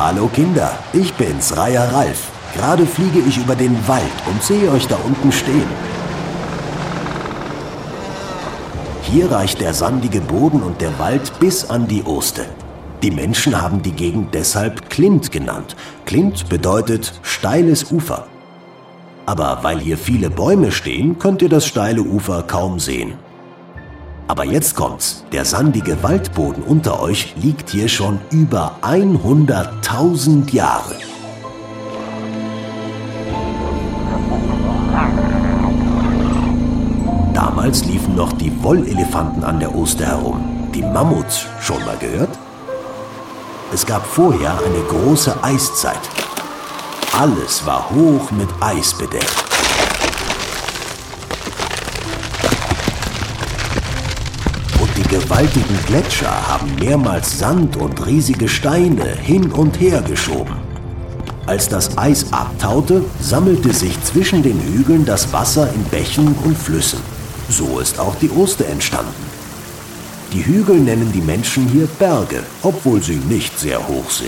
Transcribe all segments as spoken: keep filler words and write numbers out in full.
Hallo Kinder, ich bin's, Reiher Ralf. Gerade fliege ich über den Wald und sehe euch da unten stehen. Hier reicht der sandige Boden und der Wald bis an die Oste. Die Menschen haben die Gegend deshalb Klint genannt. Klint bedeutet steiles Ufer. Aber weil hier viele Bäume stehen, könnt ihr das steile Ufer kaum sehen. Aber jetzt kommt's. Der sandige Waldboden unter euch liegt hier schon über hunderttausend Jahre. Damals liefen noch die Wollelefanten an der Oste herum. Die Mammuts, schon mal gehört? Es gab vorher eine große Eiszeit. Alles war hoch mit Eis bedeckt. Und die gewaltigen Gletscher haben mehrmals Sand und riesige Steine hin und her geschoben. Als das Eis abtaute, sammelte sich zwischen den Hügeln das Wasser in Bächen und Flüssen. So ist auch die Oste entstanden. Die Hügel nennen die Menschen hier Berge, obwohl sie nicht sehr hoch sind.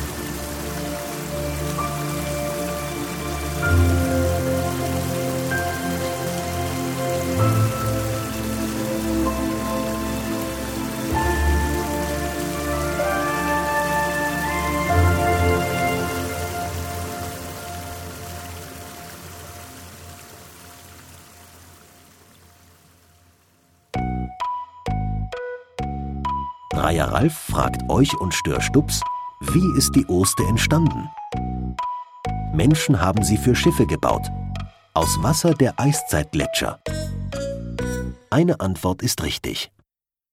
Reiher Ralf fragt euch und Störstups, wie ist die Oste entstanden? Menschen haben sie für Schiffe gebaut, aus Wasser der Eiszeitgletscher. Eine Antwort ist richtig.